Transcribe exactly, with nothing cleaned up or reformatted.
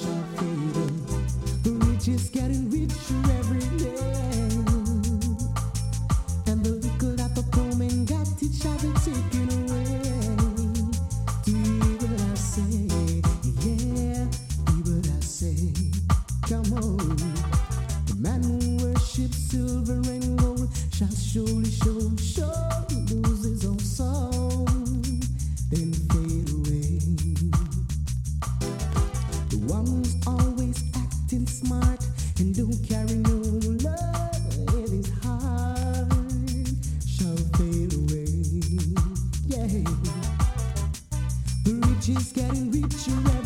shall fade. The rich is getting richer every day, and the little that the poor man got, it shall be taken away. Do you hear what I say? Yeah, hear what I say. Come on. The man who worships silver and gold shall surely, surely, surely lose his own soul, then fade away. The one who's always acting smart and don't carry no love in his heart shall fade away. Yeah, the rich is getting richer.